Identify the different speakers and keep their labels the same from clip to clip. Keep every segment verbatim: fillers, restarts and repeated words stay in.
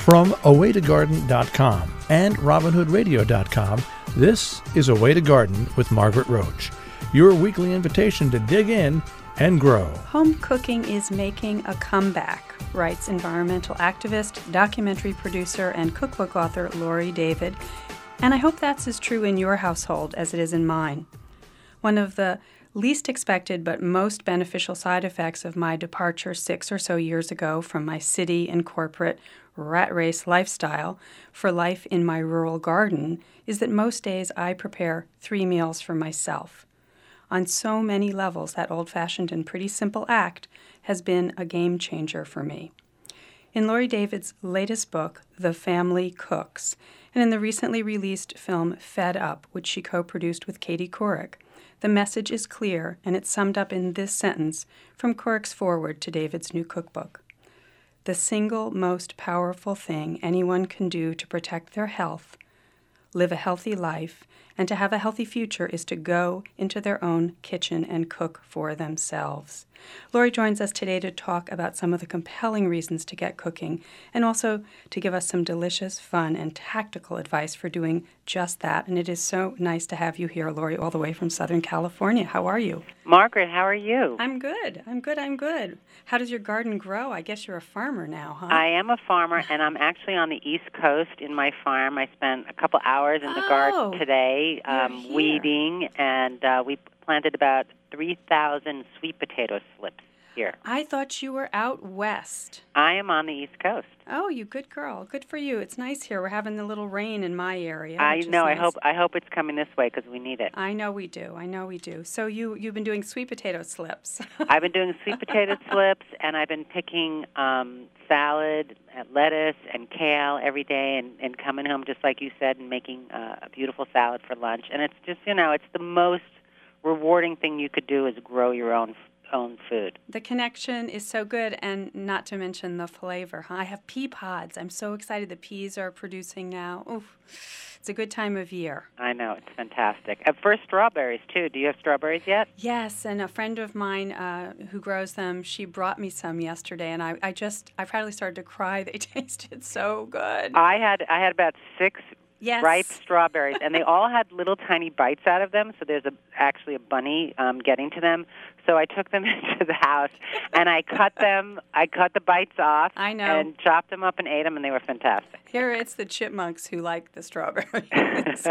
Speaker 1: From a way to garden dot com and robin hood radio dot com, this is A Way to Garden with Margaret Roach, your weekly invitation to dig in and grow.
Speaker 2: Home cooking is making a comeback, writes environmental activist, documentary producer, and cookbook author Laurie David. And I hope that's as true in your household as it is in mine. One of the least expected but most beneficial side effects of my departure six or so years ago from my city and corporate rat race lifestyle for life in my rural garden is that most days I prepare three meals for myself. On so many levels, that old-fashioned and pretty simple act has been a game changer for me. In Laurie David's latest book, The Family Cooks, and in the recently released film Fed Up, which she co-produced with Katie Couric, the message is clear, and it's summed up in this sentence from Couric's foreword to David's new cookbook. The single most powerful thing anyone can do to protect their health, live a healthy life, and to have a healthy future is to go into their own kitchen and cook for themselves. Laurie joins us today to talk about some of the compelling reasons to get cooking and also to give us some delicious, fun, and tactical advice for doing just that. And it is so nice to have you here, Laurie, all the way from Southern California. How are you?
Speaker 3: Margaret, how are you?
Speaker 2: I'm good. I'm good. I'm good. How does your garden grow? I guess you're a farmer now, huh?
Speaker 3: I am a farmer, and I'm actually on the East Coast in my farm. I spent a couple hours in the
Speaker 2: Oh,
Speaker 3: garden today um,
Speaker 2: you're here.
Speaker 3: weeding, and uh, we planted about three thousand sweet potato slips here.
Speaker 2: I thought you were out west.
Speaker 3: I am on the East Coast.
Speaker 2: Oh, you good girl. Good for you. It's nice here. We're having a little rain in my area.
Speaker 3: I
Speaker 2: which is
Speaker 3: know. I
Speaker 2: nice.
Speaker 3: hope I hope it's coming this way because we need it.
Speaker 2: I know we do. I know we do. So you, you've been doing sweet potato slips.
Speaker 3: I've been doing sweet potato slips, and I've been picking um, salad, and lettuce, and kale every day, and, and coming home, just like you said, and making uh, a beautiful salad for lunch. And it's just, you know, it's the most rewarding thing you could do is grow your own own food.
Speaker 2: The connection is so good, and not to mention the flavor. Huh? I have pea pods. I'm so excited the peas are producing now. Oof. It's a good time of year.
Speaker 3: I know. It's fantastic. At first, strawberries, too. Do you have strawberries yet?
Speaker 2: Yes, and a friend of mine uh, who grows them, she brought me some yesterday, and I, I just, I probably started to cry. They tasted so good.
Speaker 3: I had I had about six
Speaker 2: Yes.
Speaker 3: ripe strawberries, and they all had little tiny bites out of them, so there's a, actually a bunny um, getting to them. So I took them into the house, and I cut them, I cut the bites off,
Speaker 2: I know.
Speaker 3: and chopped them up and ate them, and they were fantastic.
Speaker 2: Here it's the chipmunks who like the strawberries.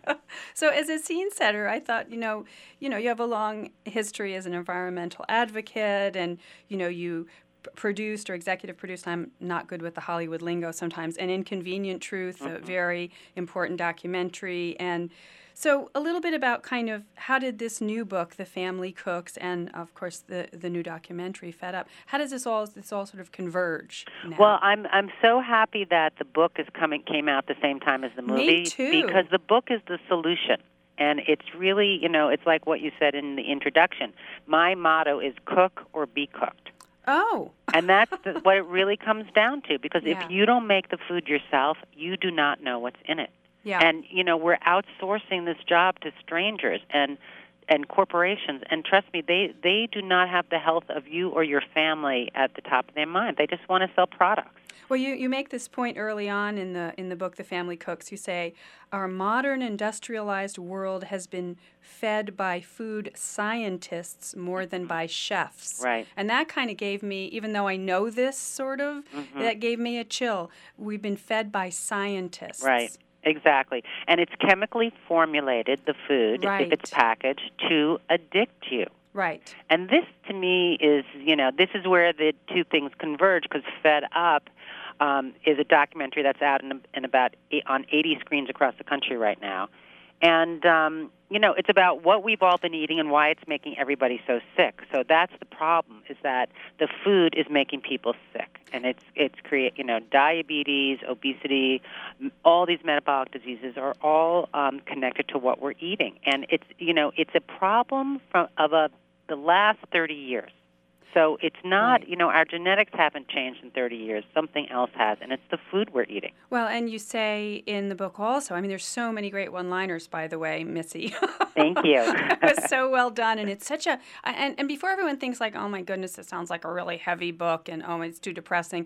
Speaker 2: So as a scene setter, I thought, you know, you know, you have a long history as an environmental advocate, and, you know, you produced or executive produced, I'm not good with the Hollywood lingo sometimes, An Inconvenient Truth, mm-hmm. a very important documentary. And so a little bit about kind of how did this new book, The Family Cooks, and of course the the new documentary, Fed Up, how does this all this all sort of converge now?
Speaker 3: Well, I'm I'm so happy that the book is coming came out the same time as the movie.
Speaker 2: Me too.
Speaker 3: Because the book is the solution. And it's really, you know, it's like what you said in the introduction. My motto is cook or be cooked.
Speaker 2: Oh.
Speaker 3: And that's the, what it really comes down to, because
Speaker 2: Yeah.
Speaker 3: if you don't make the food yourself, you do not know what's in it.
Speaker 2: Yeah.
Speaker 3: And, you know, we're outsourcing this job to strangers and and corporations. And trust me, they, they do not have the health of you or your family at the top of their mind. They just want to sell products.
Speaker 2: Well, you, you make this point early on in the in the book, The Family Cooks. You say, our modern industrialized world has been fed by food scientists more than by chefs.
Speaker 3: Right.
Speaker 2: And that kind of gave me, even though I know this sort of,
Speaker 3: Mm-hmm.
Speaker 2: that gave me a chill. We've been fed by scientists.
Speaker 3: Right. Exactly. And it's chemically formulated, the food,
Speaker 2: Right.
Speaker 3: if it's packaged, to addict you.
Speaker 2: Right.
Speaker 3: And this, to me, is, you know, this is where the two things converge, because Fed Up um, is a documentary that's out in, in about eight, on eighty screens across the country right now. And, um, you know, it's about what we've all been eating and why it's making everybody so sick. So that's the problem, is that the food is making people sick. And it's, it's create, you know, diabetes, obesity, m- all these metabolic diseases are all um, connected to what we're eating. And it's, you know, it's a problem from, of a, the last thirty years. So it's not,
Speaker 2: Right.
Speaker 3: you know, our genetics haven't changed in thirty years. Something else has, and it's the food we're eating.
Speaker 2: Well, and you say in the book also, I mean, there's so many great one-liners, by the way, Missy.
Speaker 3: Thank you.
Speaker 2: It was so well done, and it's such a, and, and before everyone thinks like, oh my goodness, it sounds like a really heavy book, and oh, it's too depressing,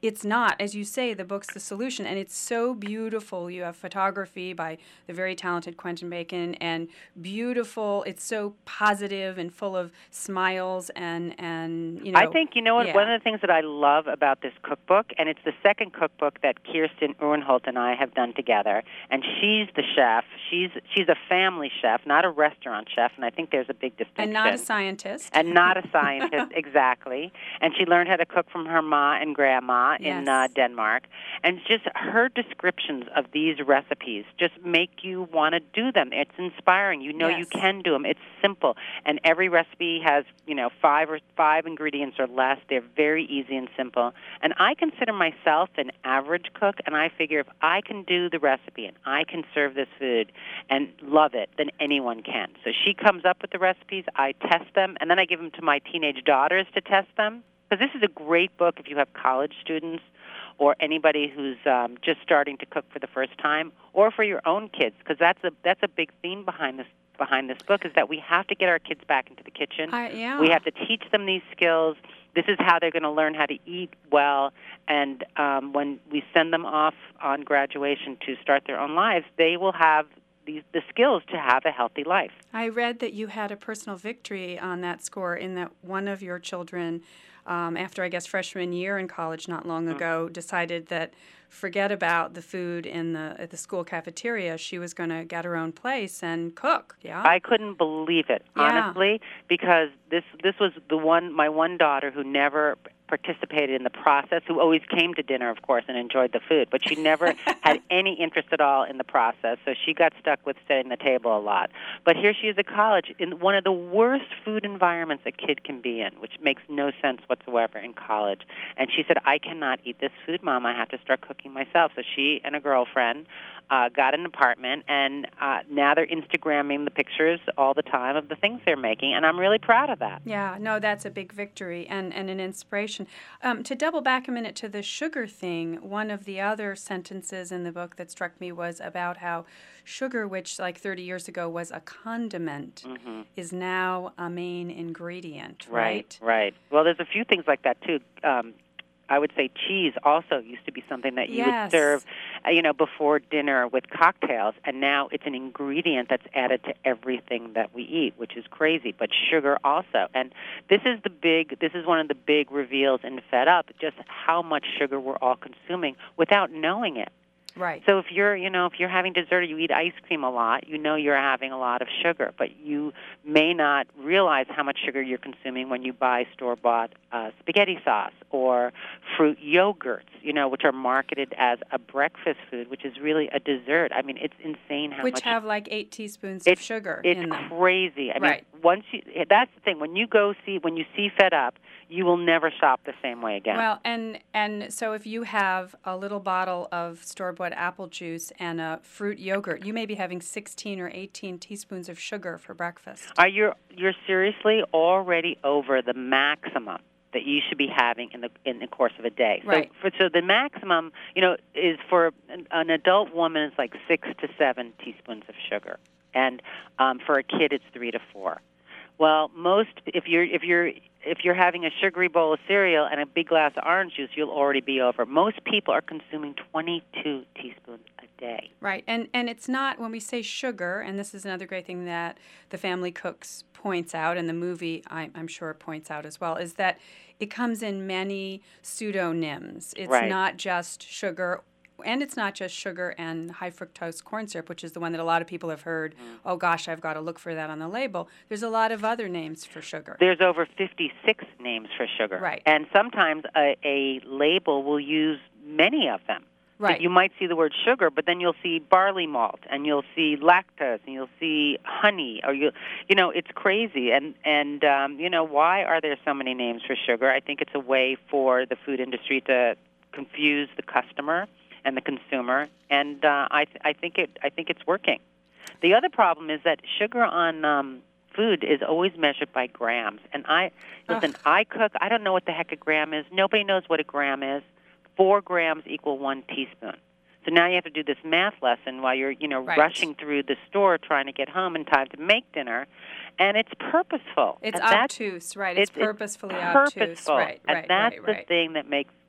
Speaker 2: it's not. As you say, the book's the solution, and it's so beautiful. You have photography by the very talented Quentin Bacon, and beautiful. It's so positive and full of smiles, and, and you know.
Speaker 3: I think, you know what,
Speaker 2: yeah.
Speaker 3: one of the things that I love about this cookbook, and it's the second cookbook that Kirsten Uhrenholt and I have done together, and she's the chef. She's she's a family chef, not a restaurant chef, and I think there's a big distinction.
Speaker 2: And not a scientist.
Speaker 3: And not a scientist, exactly. And she learned how to cook from her ma and grandma
Speaker 2: yes.
Speaker 3: in uh, Denmark. And just her descriptions of these recipes just make you want to do them. It's inspiring. You know
Speaker 2: yes.
Speaker 3: you can do them. It's simple. And every recipe has, you know, five or five ingredients or less. They're very easy and simple. And I consider myself an average cook, and I figure if I can do the recipe and I can serve this food and love it, then anyone can. So she comes up with the recipes, I test them, and then I give them to my teenage daughters to test them. Because this is a great book if you have college students or anybody who's um, just starting to cook for the first time, or for your own kids, because that's a that's a big theme behind this behind this book, is that we have to get our kids back into the kitchen.
Speaker 2: I, yeah.
Speaker 3: We have to teach them these skills. This is how they're going to learn how to eat well, and um, when we send them off on graduation to start their own lives, they will have these, the skills to have a healthy life.
Speaker 2: I read that you had a personal victory on that score, in that one of your children, um, after I guess freshman year in college not long ago, mm-hmm. decided that forget about the food in the at the school cafeteria. She was going to get her own place and cook. Yeah,
Speaker 3: I couldn't believe it,
Speaker 2: yeah.
Speaker 3: honestly, because this this was the one my one daughter who never participated in the process, who always came to dinner, of course, and enjoyed the food, but she never had any interest at all in the process, so she got stuck with setting the table a lot. But here she is at college in one of the worst food environments a kid can be in, which makes no sense whatsoever in college. And she said, I cannot eat this food, Mom. I have to start cooking myself. So she and a girlfriend uh, got an apartment, and uh, now they're Instagramming the pictures all the time of the things they're making, and I'm really proud of that.
Speaker 2: Yeah, no, that's a big victory and, and an inspiration. Um, to double back a minute to the sugar thing, one of the other sentences in the book that struck me was about how sugar, which like thirty years ago was a condiment, mm-hmm. is now a main ingredient, right?
Speaker 3: Right, right. Well, there's a few things like that, too. Um, I would say cheese also used to be something that you
Speaker 2: yes.
Speaker 3: would serve, uh, you know, before dinner with cocktails, and now it's an ingredient that's added to everything that we eat, which is crazy. But sugar also, and this is the big, this is one of the big reveals in Fed Up, just how much sugar we're all consuming without knowing it.
Speaker 2: Right.
Speaker 3: So if you're, you know, if you're having dessert or you eat ice cream a lot, you know you're having a lot of sugar, but you may not realize how much sugar you're consuming when you buy store-bought uh, spaghetti sauce or fruit yogurts, you know, which are marketed as a breakfast food, which is really a dessert. I mean, it's insane how
Speaker 2: which
Speaker 3: much.
Speaker 2: Which have like eight teaspoons
Speaker 3: it's,
Speaker 2: of sugar
Speaker 3: it's
Speaker 2: in them.
Speaker 3: It's crazy. I
Speaker 2: right.
Speaker 3: mean, once you, that's the thing. When you go see, when you see Fed Up, you will never shop the same way again.
Speaker 2: Well, and and so if you have a little bottle of store-bought apple juice and a fruit yogurt, you may be having sixteen or eighteen teaspoons of sugar for breakfast.
Speaker 3: Are you you're seriously already over the maximum that you should be having in the in the course of a day?
Speaker 2: Right.
Speaker 3: So, for, so the maximum, you know, is for an, an adult woman is like six to seven teaspoons of sugar, and um, for a kid it's three to four. Well, most if you're if you're if you're having a sugary bowl of cereal and a big glass of orange juice, you'll already be over. Most people are consuming twenty-two teaspoons a day.
Speaker 2: Right, and and it's not, when we say sugar, and this is another great thing that The Family Cooks points out, and the movie I, I'm sure points out as well, is that it comes in many pseudonyms. It's
Speaker 3: right.
Speaker 2: not just sugar. And it's not just sugar and high fructose corn syrup, which is the one that a lot of people have heard, mm. oh, gosh, I've got to look for that on the label. There's a lot of other names for sugar.
Speaker 3: There's over fifty-six names for sugar.
Speaker 2: Right.
Speaker 3: And sometimes a, a label will use many of them.
Speaker 2: Right.
Speaker 3: You might see the word sugar, but then you'll see barley malt, and you'll see lactose, and you'll see honey, or you, you know, it's crazy. And and um, you know, why are there so many names for sugar? I think it's a way for the food industry to confuse the customer and the consumer, and uh, I, th- I think it. I think it's working. The other problem is that sugar on um, food is always measured by grams. And I listen. Ugh. I cook. I don't know what the heck a gram is. Nobody knows what a gram is. Four grams equal one teaspoon. So now you have to do this math lesson while you're, you know,
Speaker 2: right.
Speaker 3: rushing through the store trying to get home in time to make dinner, and it's purposeful.
Speaker 2: It's
Speaker 3: and
Speaker 2: obtuse, right? It's, it's purposefully
Speaker 3: it's purposeful.
Speaker 2: obtuse, right?
Speaker 3: And
Speaker 2: right,
Speaker 3: that's
Speaker 2: right,
Speaker 3: the
Speaker 2: right.
Speaker 3: thing that makes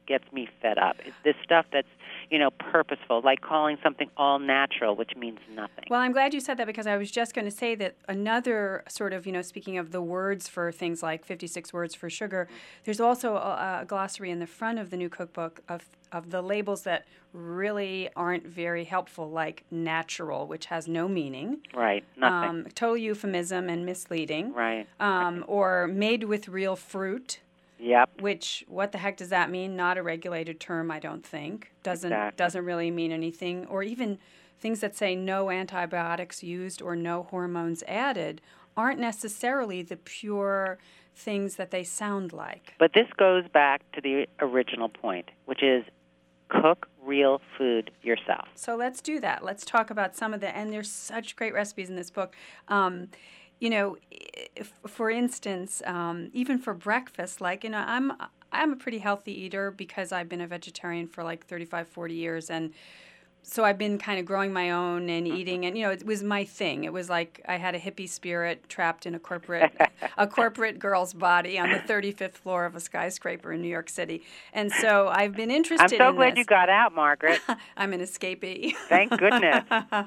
Speaker 3: gets me fed up. It's this stuff that's, you know, purposeful, like calling something all natural, which means nothing.
Speaker 2: Well, I'm glad you said that because I was just going to say that another sort of, you know, speaking of the words for things like fifty-six words for sugar, there's also a, a glossary in the front of the new cookbook of of the labels that really aren't very helpful, like natural, which has no meaning.
Speaker 3: Right, nothing.
Speaker 2: Um, total euphemism and misleading.
Speaker 3: Right.
Speaker 2: Um,
Speaker 3: right.
Speaker 2: Or made with real fruit.
Speaker 3: Yep.
Speaker 2: Which, what the heck does that mean? Not a regulated term, I don't think. Doesn't
Speaker 3: exactly.
Speaker 2: doesn't really mean anything. Or even things that say no antibiotics used or no hormones added aren't necessarily the pure things that they sound like.
Speaker 3: But this goes back to the original point, which is cook real food yourself.
Speaker 2: So let's do that. Let's talk about some of the, and there's such great recipes in this book. Um, you know, if, for instance, um, even for breakfast, like, you know, I'm I'm a pretty healthy eater because I've been a vegetarian for like thirty-five, forty years, and so I've been kind of growing my own and eating, and you know, it was my thing. It was like I had a hippie spirit trapped in a corporate a corporate girl's body on the thirty-fifth floor of a skyscraper in New York City, and so I've been interested.
Speaker 3: I'm so
Speaker 2: in
Speaker 3: glad
Speaker 2: this.
Speaker 3: you got out, Margaret.
Speaker 2: I'm an escapee.
Speaker 3: Thank goodness.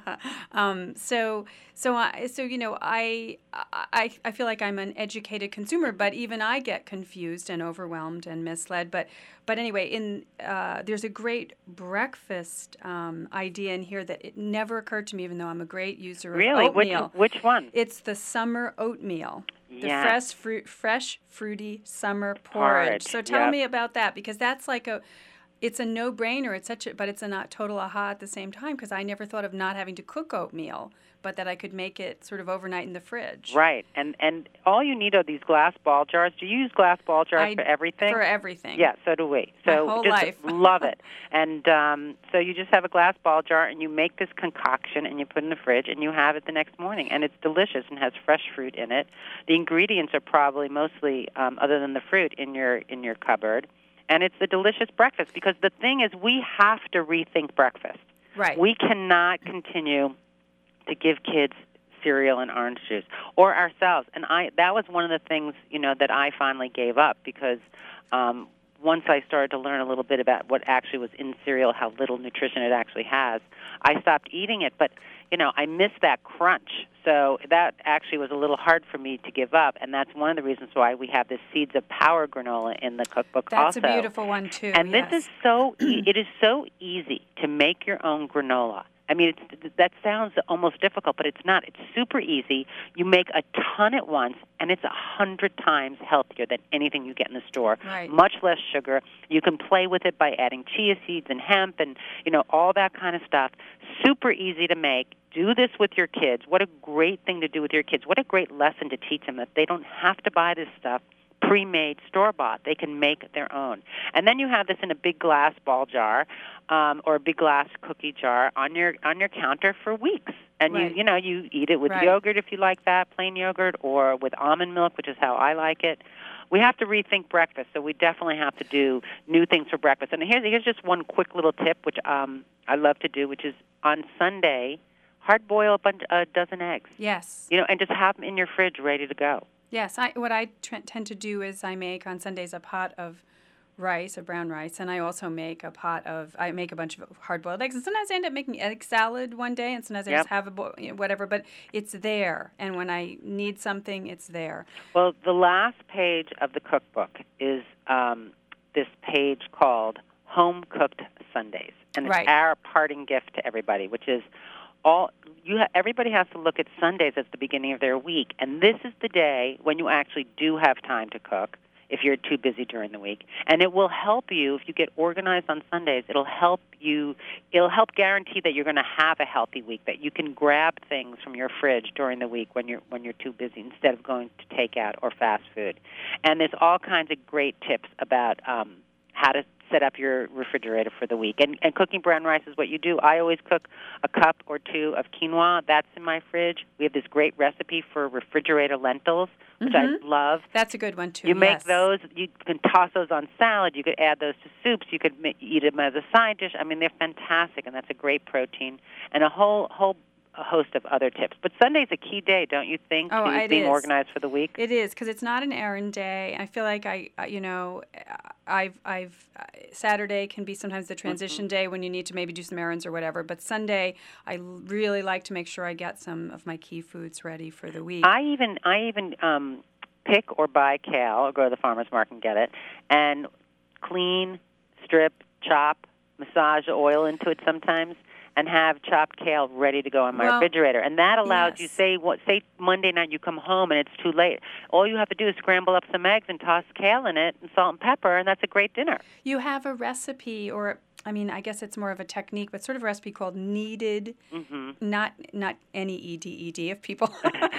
Speaker 2: um, so, so, I, so you know, I, I, I feel like I'm an educated consumer, but even I get confused and overwhelmed and misled. But, but anyway, in uh, there's a great breakfast um, idea in here that it never occurred to me, even though I'm a great user of
Speaker 3: really?
Speaker 2: oatmeal.
Speaker 3: Which, which one?
Speaker 2: It's the summer oatmeal. The
Speaker 3: yes.
Speaker 2: fresh, fruit, fresh, fruity summer porridge.
Speaker 3: porridge.
Speaker 2: So tell
Speaker 3: yep.
Speaker 2: me about that, because that's like a, it's a no-brainer. It's such a, but it's a not total aha at the same time, because I never thought of not having to cook oatmeal, but that I could make it sort of overnight in the fridge.
Speaker 3: Right, and and all you need are these glass ball jars. Do you use glass ball jars
Speaker 2: I,
Speaker 3: for everything?
Speaker 2: For everything.
Speaker 3: Yeah, so do we. So
Speaker 2: My whole
Speaker 3: just
Speaker 2: life.
Speaker 3: love it. And um, so you just have a glass ball jar, and you make this concoction, and you put it in the fridge, and you have it the next morning, and it's delicious and has fresh fruit in it. The ingredients are probably mostly, um, other than the fruit, in your in your cupboard, and it's a delicious breakfast. Because the thing is, we have to rethink breakfast.
Speaker 2: Right.
Speaker 3: We cannot continue to give kids cereal and orange juice, or ourselves. And I that was one of the things, you know, that I finally gave up, because um, once I started to learn a little bit about what actually was in cereal, how little nutrition it actually has, I stopped eating it. But, you know, I missed that crunch. So that actually was a little hard for me to give up, and that's one of the reasons why we have this Seeds of Power granola in the cookbook
Speaker 2: that's
Speaker 3: also.
Speaker 2: That's a beautiful one, too.
Speaker 3: And
Speaker 2: yes.
Speaker 3: this is so e- it is so easy to make your own granola. I mean, it's, that sounds almost difficult, but it's not. It's super easy. You make a ton at once, and it's a hundred times healthier than anything you get in the store.
Speaker 2: Right.
Speaker 3: Much less sugar. You can play with it by adding chia seeds and hemp and, you know, all that kind of stuff. Super easy to make. Do this with your kids. What a great thing to do with your kids. What a great lesson to teach them that they don't have to buy this stuff pre-made, store-bought. They can make their own. And then you have this in a big glass ball jar um, or a big glass cookie jar on your on your counter for weeks. And
Speaker 2: right.
Speaker 3: you you know, you eat it with
Speaker 2: right.
Speaker 3: yogurt if you like that, plain yogurt, or with almond milk, which is how I like it. We have to rethink breakfast, so we definitely have to do new things for breakfast. And here's, here's just one quick little tip, which um, I love to do, which is on Sunday, hard boil a, bunch, a dozen eggs.
Speaker 2: Yes.
Speaker 3: You know, and just have them in your fridge ready to go.
Speaker 2: Yes, I, what I t- tend to do is I make on Sundays a pot of rice, of brown rice, and I also make a pot of, I make a bunch of hard-boiled eggs. And sometimes I end up making egg salad one day, and sometimes I
Speaker 3: yep.
Speaker 2: just have a bo- you know, whatever, but it's there. And when I need something, it's there.
Speaker 3: Well, the last page of the cookbook is um, this page called Home Cooked Sundays. And it's
Speaker 2: right.
Speaker 3: our parting gift to everybody, which is all you ha- everybody has to look at Sundays as the beginning of their week, and this is the day when you actually do have time to cook if you're too busy during the week. And it will help you if you get organized on Sundays. It'll help you it'll help guarantee that you're going to have a healthy week, that you can grab things from your fridge during the week when you're when you're too busy instead of going to takeout or fast food. And there's all kinds of great tips about um, how to set up your refrigerator for the week. And, and cooking brown rice is what you do. I always cook a cup or two of quinoa. That's in my fridge. We have this great recipe for refrigerator lentils, which
Speaker 2: mm-hmm.
Speaker 3: I love.
Speaker 2: That's a good one, too.
Speaker 3: You make
Speaker 2: yes.
Speaker 3: those. You can toss those on salad. You could add those to soups. You could ma- eat them as a side dish. I mean, they're fantastic, and that's a great protein. And a whole whole a host of other tips. But Sunday's a key day, don't you think,
Speaker 2: Oh,
Speaker 3: to
Speaker 2: it
Speaker 3: being
Speaker 2: is.
Speaker 3: organized for the week?
Speaker 2: It is, because it's not an errand day. I feel like I, I- you know, I've, I've, uh, Saturday can be sometimes the transition
Speaker 3: Mm-hmm.
Speaker 2: day when you need to maybe do some errands or whatever. But Sunday, I l- really like to make sure I get some of my key foods ready for the week.
Speaker 3: I even I even um, pick or buy kale, or go to the farmer's market and get it, and clean, strip, chop, massage the oil into it sometimes, and have chopped kale ready to go in my
Speaker 2: Well,
Speaker 3: refrigerator. And that allows you,
Speaker 2: yes.
Speaker 3: say, what, say Monday night you come home and it's too late. All you have to do is scramble up some eggs and toss kale in it and salt and pepper, and that's a great dinner.
Speaker 2: You have a recipe, or I mean, I guess it's more of a technique, but sort of a recipe called kneaded,
Speaker 3: Mm-hmm.
Speaker 2: not not N E E D E D if people,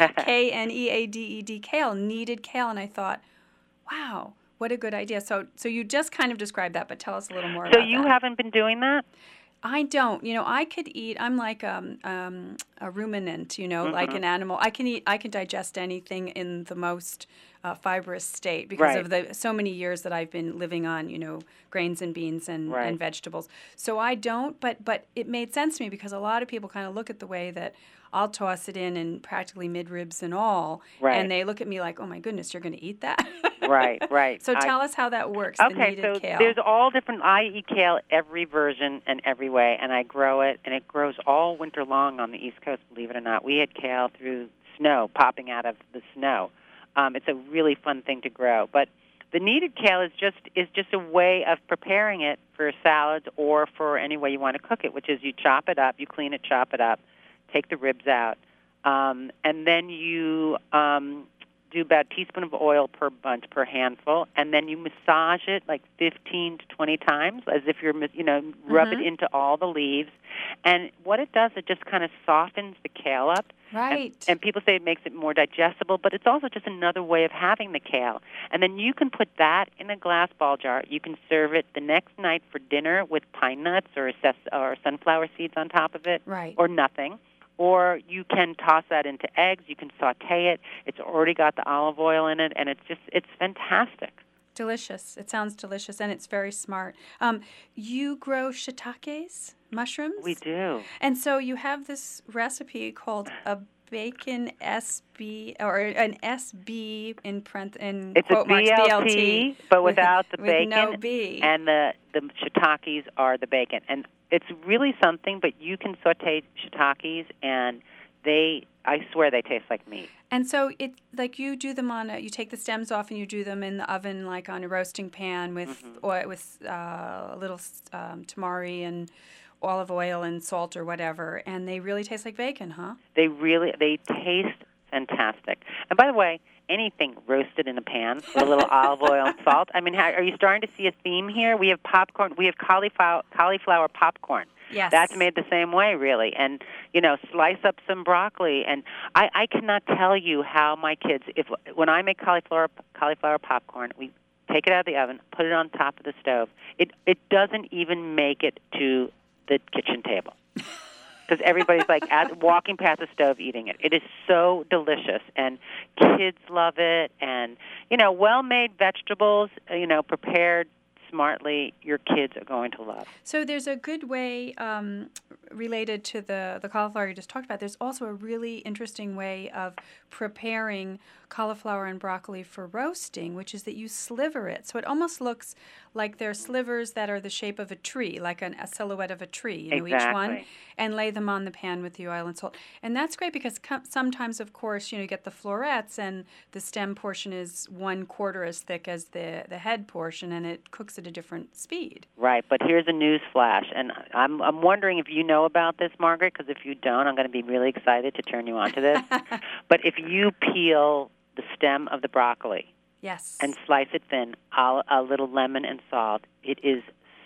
Speaker 2: K N E A D E D, kale, kneaded kale. And I thought, wow, what a good idea. So so you just kind of described that, but tell us a little more
Speaker 3: So
Speaker 2: about
Speaker 3: you
Speaker 2: that.
Speaker 3: haven't been doing that?
Speaker 2: I don't. You know, I could eat. I'm like um, um, a ruminant. You know, like
Speaker 3: Mm-hmm.
Speaker 2: an animal. I can eat. I can digest anything in the most uh, fibrous state because
Speaker 3: Right.
Speaker 2: of the so many years that I've been living on. You know, grains and beans and,
Speaker 3: Right.
Speaker 2: and vegetables. So I don't. But but it made sense to me because a lot of people kind of look at the way that I'll toss it in and practically mid ribs and all,
Speaker 3: Right.
Speaker 2: and they look at me like, oh my goodness, you're going to eat that.
Speaker 3: Right, right.
Speaker 2: So
Speaker 3: I-
Speaker 2: tell us how that works. the
Speaker 3: Okay,
Speaker 2: kneaded
Speaker 3: so
Speaker 2: kale.
Speaker 3: there's all different. I eat kale every version and every way, and I grow it, and it grows all winter long on the East Coast. Believe it or not, we had kale through snow, popping out of the snow. Um, it's a really fun thing to grow. But the kneaded kale is just is just a way of preparing it for salads or for any way you want to cook it, which is you chop it up, you clean it, chop it up, take the ribs out, um, and then you. Um, do about a teaspoon of oil per bunch, per handful, and then you massage it like fifteen to twenty times as if you're, you know, rub
Speaker 2: Mhm.
Speaker 3: it into all the leaves. And what it does, it just kind of softens the kale up.
Speaker 2: Right.
Speaker 3: And, and people say it makes it more digestible, but it's also just another way of having the kale. And then you can put that in a glass ball jar. You can serve it the next night for dinner with pine nuts or, ses- or sunflower seeds on top of it,
Speaker 2: Right.
Speaker 3: or nothing. Or you can toss that into eggs. You can saute it. It's already got the olive oil in it, and it's just it's fantastic.
Speaker 2: Delicious. It sounds delicious, and it's very smart. Um, you grow shiitakes, mushrooms?
Speaker 3: We do.
Speaker 2: And so you have this recipe called a bacon S B, or an S B in print in
Speaker 3: It's
Speaker 2: quote
Speaker 3: a
Speaker 2: marks
Speaker 3: B L T,
Speaker 2: B L T,
Speaker 3: but
Speaker 2: with-
Speaker 3: without the
Speaker 2: with
Speaker 3: bacon.
Speaker 2: no B.
Speaker 3: And the the shiitakes are the bacon, and it's really something. But you can saute shiitakes, and they, I swear, they taste like meat.
Speaker 2: And so it like you do them on a, you take the stems off and you do them in the oven like on a roasting pan with
Speaker 3: Mm-hmm.
Speaker 2: oil, with uh, a little um, tamari and olive oil and salt or whatever, and they really taste like bacon, huh?
Speaker 3: They really they taste fantastic. And by the way, anything roasted in a pan with a little olive oil and salt. I mean, how, are you starting to see a theme here? We have popcorn. We have cauliflower cauliflower popcorn.
Speaker 2: Yes.
Speaker 3: That's made the same way, really. And, you know, slice up some broccoli. And I, I cannot tell you how my kids, if when I make cauliflower cauliflower popcorn, we take it out of the oven, put it on top of the stove. It it doesn't even make it to the kitchen table. Because everybody's like at, walking past the stove eating it. It is so delicious, and kids love it. And, you know, well-made vegetables, you know, prepared smartly, your kids are going to love.
Speaker 2: So there's a good way um, related to the, the cauliflower you just talked about. There's also a really interesting way of preparing cauliflower and broccoli for roasting, which is that you sliver it. So it almost looks like they're slivers that are the shape of a tree, like an, a silhouette of a tree, you know, each one,
Speaker 3: Exactly.
Speaker 2: and lay them on the pan with the oil and salt. And that's great because com- sometimes, of course, you know, you get the florets and the stem portion is one quarter as thick as the, the head portion, and it cooks at a different speed.
Speaker 3: Right, but here's a news flash, and I'm I'm wondering if you know about this, Margaret, because if you don't, I'm going to be really excited to turn you on to this. But if you peel the stem of the broccoli
Speaker 2: Yes.
Speaker 3: and slice it thin, a, a little lemon and salt, it is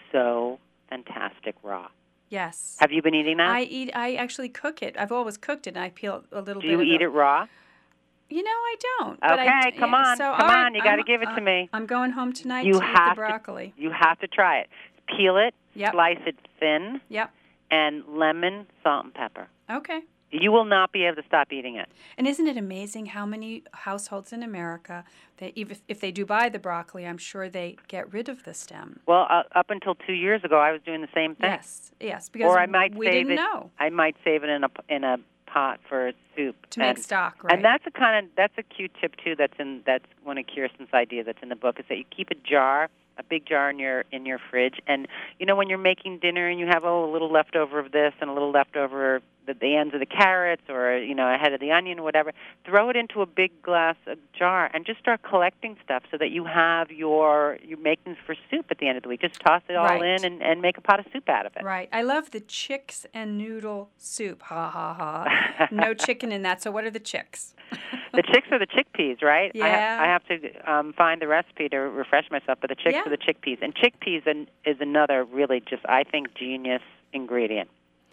Speaker 3: so fantastic raw.
Speaker 2: Yes.
Speaker 3: Have you been eating that?
Speaker 2: I eat. I actually cook it. I've always cooked it, and I peel a little
Speaker 3: Do
Speaker 2: bit.
Speaker 3: you
Speaker 2: of
Speaker 3: eat
Speaker 2: the,
Speaker 3: it raw?
Speaker 2: You know, I don't. But
Speaker 3: Okay,
Speaker 2: I,
Speaker 3: come
Speaker 2: yeah,
Speaker 3: on,
Speaker 2: so,
Speaker 3: come
Speaker 2: all right,
Speaker 3: on, you got to
Speaker 2: I'm-
Speaker 3: give it
Speaker 2: uh,
Speaker 3: to me.
Speaker 2: I'm going home tonight
Speaker 3: You
Speaker 2: to eat the
Speaker 3: have to-
Speaker 2: broccoli.
Speaker 3: You have to try it. Peel it,
Speaker 2: Yep.
Speaker 3: slice it thin,
Speaker 2: Yep.
Speaker 3: and lemon, salt, and pepper.
Speaker 2: Okay.
Speaker 3: You will not be able to stop eating it.
Speaker 2: And isn't it amazing how many households in America that even if, if they do buy the broccoli, I'm sure they get rid of the stem.
Speaker 3: Well, uh, up until two years ago, I was doing the same thing.
Speaker 2: Yes. Yes. Because
Speaker 3: Or I might
Speaker 2: we
Speaker 3: save
Speaker 2: didn't
Speaker 3: it.
Speaker 2: know.
Speaker 3: I might save it in a in a pot for soup
Speaker 2: to make
Speaker 3: and,
Speaker 2: stock, right?
Speaker 3: And that's a kind of that's a cute tip too. That's in that's one of Kirsten's ideas that's in the book is that you keep a jar. A big jar in your in your fridge, and you know when you're making dinner and you have oh a little leftover of this and a little leftover the, the ends of the carrots or you know a head of the onion or whatever, throw it into a big glass uh, jar and just start collecting stuff so that you have your your makings for soup at the end of the week. Just toss it all
Speaker 2: right.
Speaker 3: in and, and make a pot of soup out of it.
Speaker 2: Right. I love the chicks and noodle soup. Ha ha ha. No chicken in that. So what are the chicks?
Speaker 3: The chicks are the chickpeas, right?
Speaker 2: Yeah.
Speaker 3: I, ha- I have to um, find the recipe to refresh myself, but the chicks
Speaker 2: yeah.
Speaker 3: are the chickpeas. And chickpeas an, is another really just, I think, genius ingredient.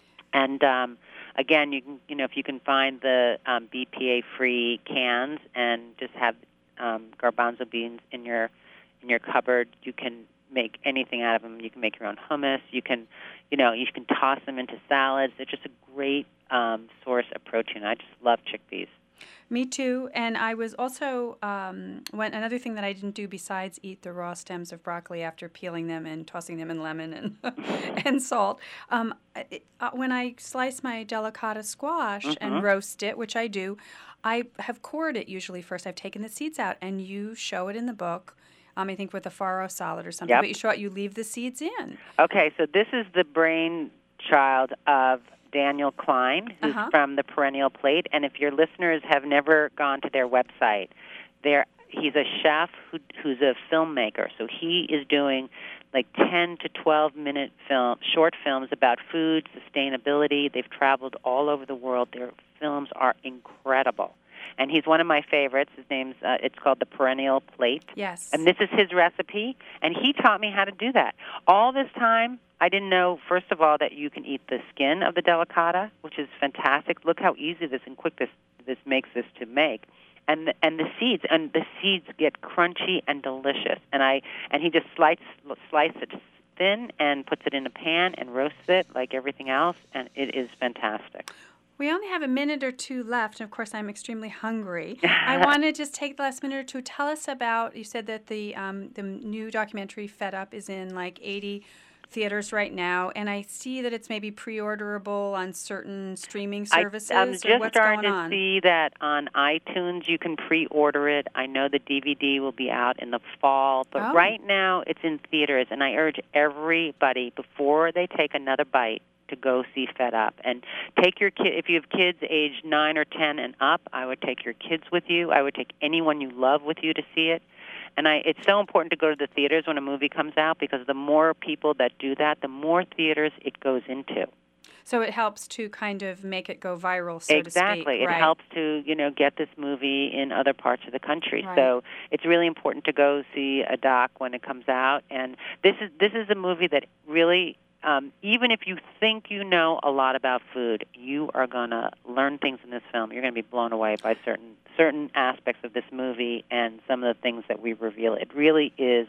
Speaker 3: And um, again, you can, you know, if you can find the um, B P A-free cans and just have um, garbanzo beans in your in your cupboard, you can make anything out of them. You can make your own hummus. You can, you know, you can toss them into salads. They're just a great um, source of protein. I just love chickpeas.
Speaker 2: Me too. And I was also, um, when, another thing that I didn't do besides eat the raw stems of broccoli after peeling them and tossing them in lemon and and salt, um, it, uh, when I slice my delicata squash mm-hmm. and roast it, which I do, I have cored it usually first. I've taken the seeds out, and you show it in the book. Um, I think with a farro salad or something,
Speaker 3: yep.
Speaker 2: but you show it, you leave the seeds in.
Speaker 3: Okay, so this is the brainchild of Daniel Klein, who's
Speaker 2: uh-huh.
Speaker 3: from the Perennial Plate. And if your listeners have never gone to their website, there he's a chef who, who's a filmmaker. So he is doing like ten to twelve minute film, short films about food, sustainability. They've traveled all over the world. Their films are incredible. And he's one of my favorites. His name's, uh, it's called The Perennial Plate.
Speaker 2: Yes.
Speaker 3: And this is his recipe, and he taught me how to do that. All this time, I didn't know, first of all, that you can eat the skin of the delicata, which is fantastic. Look how easy this and quick this this makes this to make. And the, and the seeds, and the seeds get crunchy and delicious. And I and he just slices slice it thin and puts it in a pan and roasts it like everything else, and it is fantastic.
Speaker 2: We only have a minute or two left, and of course I'm extremely hungry. I want to just take the last minute or two. Tell us about, you said that the um, the new documentary Fed Up is in like eighty theaters right now, and I see that it's maybe pre-orderable on certain streaming services.
Speaker 3: I, I'm just
Speaker 2: or what's
Speaker 3: starting
Speaker 2: going
Speaker 3: to
Speaker 2: on?
Speaker 3: see that on iTunes you can pre-order it. I know the D V D will be out in the fall, but
Speaker 2: oh.
Speaker 3: right now it's in theaters, and I urge everybody before they take another bite to go see Fed Up. And take your kid, if you have kids aged nine or ten and up, I would take your kids with you. I would take anyone you love with you to see it. And I, it's so important to go to the theaters when a movie comes out, because the more people that do that, the more theaters it goes into.
Speaker 2: So it helps to kind of make it go viral, so
Speaker 3: exactly.
Speaker 2: to speak.
Speaker 3: Exactly. It
Speaker 2: right.
Speaker 3: helps to, you know, get this movie in other parts of the country.
Speaker 2: Right.
Speaker 3: So it's really important to go see a doc when it comes out. And this is this is a movie that really, um, even if you think you know a lot about food, you are going to learn things in this film. You're going to be blown away by certain certain aspects of this movie and some of the things that we reveal. It really is.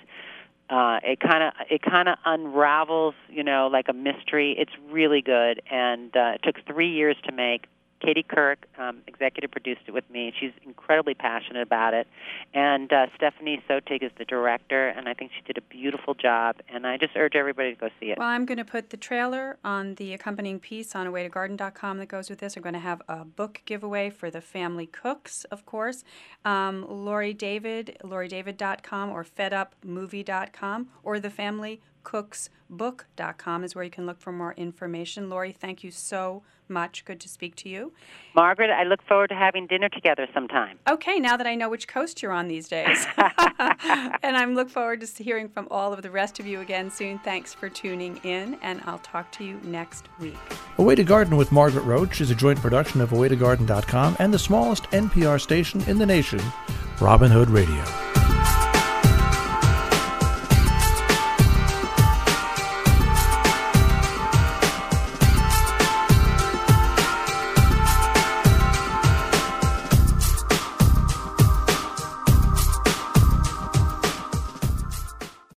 Speaker 3: Uh, it kind of it kind of unravels, you know, like a mystery. It's really good, and uh, it took three years to make. Katie Kirk, um, executive produced it with me. She's incredibly passionate about it. And uh, Stephanie Sotig is the director, and I think she did a beautiful job. And I just urge everybody to go see it.
Speaker 2: Well, I'm going to put the trailer on the accompanying piece on a way to garden dot com that goes with this. I'm going to have a book giveaway for the family cooks, of course. Um, Lori David, lori david dot com or fed up movie dot com, or the family cooks book dot com is where you can look for more information. Lori, thank you so much. Good to speak to you.
Speaker 3: Margaret, I look forward to having dinner together sometime.
Speaker 2: Okay, now that I know which coast you're on these days. And I look forward to hearing from all of the rest of you again soon. Thanks for tuning in, and I'll talk to you next week.
Speaker 1: A Way to Garden with Margaret Roach is a joint production of a way to garden dot com and the smallest N P R station in the nation, Robin Hood Radio.